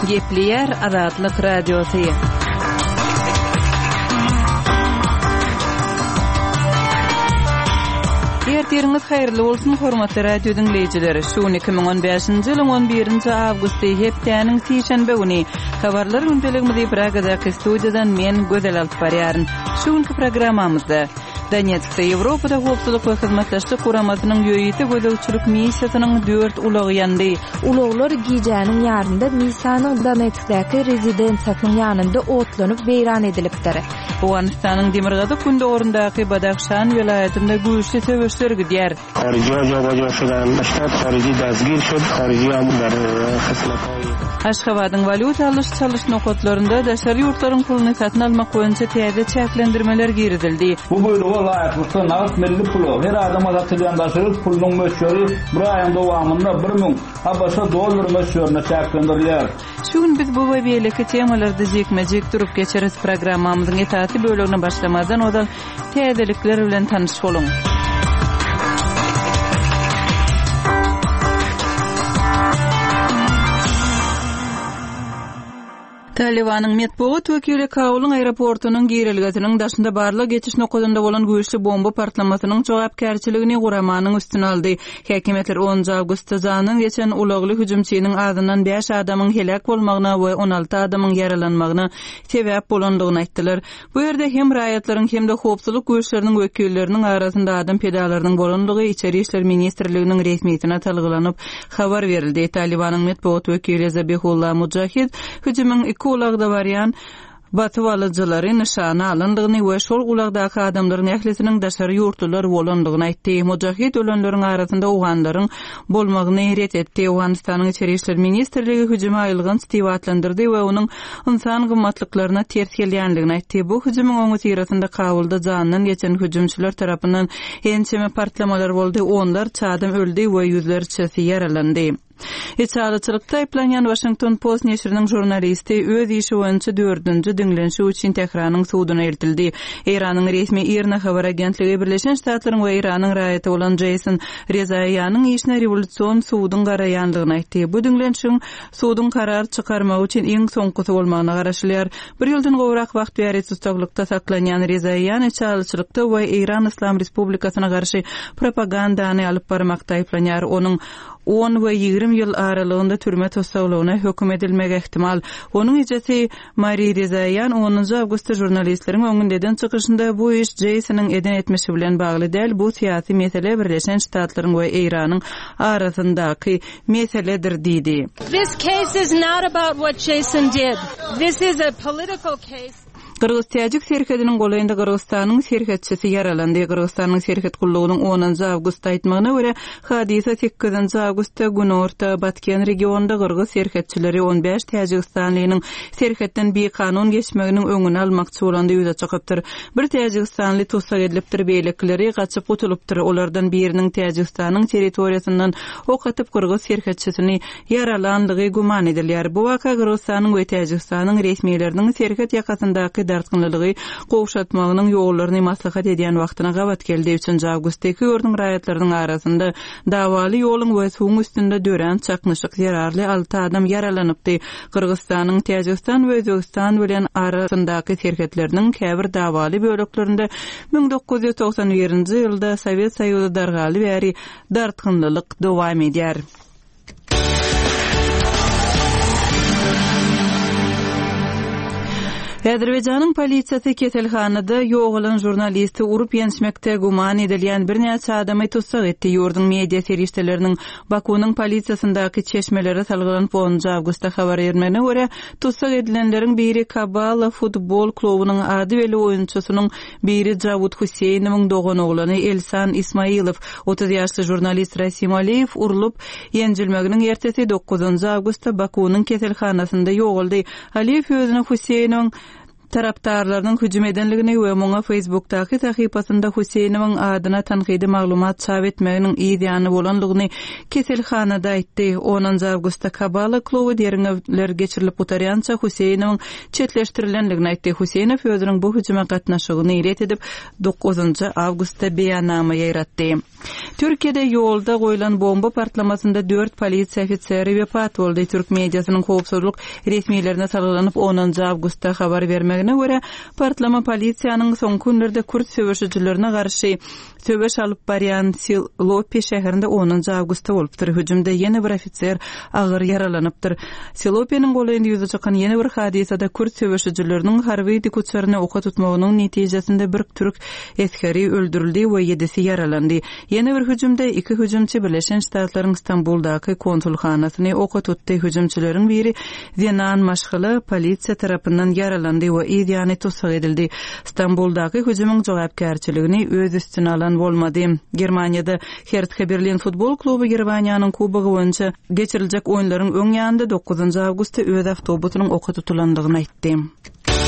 Gepleyer Azatlyk Radiosu. Ertiriniz hayırlı bolsun hormatly radio dinleyijileri. Şu 2015-nji ýylyň 11-nji awgusty hepdeniň sişenbe güni habarlar gündeligimizi Pragada studiýadan men Gözel alyp barýaryn. Şu günki programmamyzda Donetskda Ýewropada howpsuzlyk we hyzmatlaşyk guramasynyň ýöýeti gözegçilik missiýasynyň 4 ulagy ýandy. Ulaglar giýjäniň ýarynda missiýanyň Donetskdaky rezidensiýasynyň ýanynda otlanyp beýran edilipdir. Awganistanyň Demirgazy Kundoğrundaky Badakhşan welaýatynda güýçli töweşler gidýär. Aşgabatyň valyuta alış nokatlarında daşary ýurtlaryň puluny satyn almak boýunça täze çäklendirmeler giridildi. Bu boýluga laýyklykda nagd milli pulu her adam azatylýan daşary pulunyň möçberi bir aýyň dowamynda 1000 habaşa dollar möçberine çäklendirilýär. Şu gün biz bu we beýleki temalarda jekmejek durup geçeriz. Programmamyzyň etaty bölügine başlamazdan odan täzelikler bilen tanyş boluň. Talibanyň metbuat wekili Kabulyň aeroportunyň girilgäsiniň daşynda barla geçiş nokatynda bolan güýçli bomba partlamasynyň jogapkärçiligini guramanyň üstüne aldy. Häkimetler 10 awgustda zanyň geçen ulagly hüjümçiniň ardyndan 5 adamyň helak bolmagyna we 16 adamyň yaralanmagyna sebäp bolandygyny aýtdylar. Bu ýerde hem raýatlaryň hem de howpsuzlyk güýçleriniň wekilleriniň arasynda adam pedalarynyň bolandygy Içeri işler ministrliginiň resmiýetine talgylanyp habar berildi. Talibanyň metbuat wekili Zabihullah Mujahid hüjümüň ulagda barýan batyp alyjylary nişana alyndygyny we şol ulagdaky adamlaryň ählesiniň daşary ýurtlar bolandygyny aýtdy. Mujahid ölenleriň arasynda ugandlaryň bolmagyny ret etdi. Awganistanyň Içeri işler ministrligi hüjüme aýylgyn stiwatlandyrdy we onuň insan gymmatlyklaryna ters gelýändigini aýtdy. Bu hüjümüň oňy tirasynda Kabulda janyndan geçen hüjümçiler tarapyndan ençeme partlamalar boldy. Onlar çadym öldi we ýüzlerçesi yaralandy. Ýa-da aýplanýan Washington Post näşriniň jurnalisti öz işi boýunça 4-nji diňlenşi üçin Tehranyň suwdyna eltildi. Iranyň resmi IRNA habar agentligi Birleşen Ştatlaryň we Iranyň raýaty bolan Jason Rezaýanyň işine rewolýusiýon suwdyň garaýandygyny aýtdy. Bu diňlenşiň suwdyň karar çykarmak üçin iň soňkysy bolmagyna garaşylýar. Bir ýyldan gowrak wagt bäri tutuklykda saklanýan Rezaýan çalçylykda we Iran Islam Respublikasyna garşy propagandany alyp barmakda aýplanýar. Onuň 10 we 20 ýyl aralygynda türme tosaglygyna hökm edilmegi ihtimal. Onuň ejesi Mari Rezaýan 10 awgustda jurnalistleriň öňünden çykyşynda bu iş Jasonyň eden etmesi bilen bagly däl, bu syýasy mesele Birleşen Ştatlaryň we Iranyň arasyndaky meseledir diýdi. This case is not about what Jason did. This is a political case. Kırgız Täjik serkediniň golaýynda Kırgızstanyň serkedçisi yaralandy. Kırgızstanyň serket kullugynyň 10 awgustda aýtmagyna görä, hadisa 8 awgustda günorta Batken regionunda Kırgız serkedçileri 15 Täjikstanlynyň serketden bir kanun geçmeginiň öňüni almakçy bolanda ýüze çykypdyr. Bir Täjikstanly tutsak edilipdir, beýlekleri gaçyp gutulupdyr. Olardan biriniň Täjikstanyň territoriýasyndan ok atyp Kırgız serketçisini yaralandygy guman edilýär. Bu waka Kırgızstanyň we Täjikstanyň resmiýetleriniň serket ýakasyndaky dartgynlylygy gowşatmagynyň ýollaryny maslahat edýän wagtyna gabat geldi. 3 awgustdaky ýurdun raýatlarynyň arasynda dawaly ýoluň we suwuň üstünde dören çaknyşyk ýararly 6 adam yaralanypdy. Kırgızstanyň Täjikistan we Özbegistan bilen arasyndaky serketleriniň käbir dawaly böleklerinde 1991-nji ýylda Sowet Soýuzy dargaly bäri dartgynlylyk dowam edýär. Azerbaýjanyň polisiýasy keselhanada ýoğulan jurnalisti urup ýenişmekde guman edilýän bir näçe adamy tutsak etdi. Ýurdun media serişdeleriniň Bakunyň polisiýasyndaky çeşmelere salgylanyp 10 awgustda habar bermegine görä, tutsak edilenleriň biri Kabala futbol klubynyň ady we oýunçusynyň biri Jawud Huseýnowyň dogan oglany Elsan Ismailow, 30 ýaşly jurnalist Rasim Aliyev urulup ýenjilmeginiň ertesi 9 awgustda Bakunyň keselhanasynda ýoğuldy. Aliyev özüne Huseýnowyň taraptarlarynyň hüjüm edenligini we muňa Facebookdaky tahypasynda Huseýnowyň adyna tanqidi maglumat çap etmeginiň ýa-da bolanlygyny keselhanada aýtdy. 10 awgustda Kabala kluby deriňler geçirilip otarýança Huseýnowyň çetleşdirilenligini aýtdy. Huseýnow özüniň bu hüjüme gatnaşygyny ret edip 9 awgustda beýannama ýaratdy. Türkiýede ýolda goýulan bomba partlamasynda 4 polisiýa ofiseri wepat boldy. Türk mediasynyň howpsuzlyk resmiýetlerine salgylanyp 10 awgustda habar bermegine görä, partlama polisiýanyň soňky günlerde Kürt söwüşçilerine garşy söwüş alyp barýan Silopi şäherinde 10 awgustda bolupdyr. Hüjümde ýene bir ofiser agyr yaralanypdyr. Silopiniň goýundy ýüze çykan ýene bir hadisede Kürt söwüşçileriniň harby dikutçaryny oka tutmagynyň netijesinde bir türk eskeri öldürildi we 7-si yaralandy. Ýene bir hüjümde 2 hüjümçi Birleşen Ştatlaryň Istanbuldaky konsulxanasyny oka tutdy. Hüjümçileriň biri Zenan Maşgaly polisiýa tarapyndan yaralandy we ýany tutsak edildi. Istanbuldaky hüjümüň jogapkärçiligini öz üstüne alan bolmady. Germaniýada Hertha Berlin futbol klubu Germaniýanyň kubogy boýunça geçiriljek oýunlaryň öň ýanynda 9 awgustda öz awtobusynyň oka tutulandygyny aýtdy.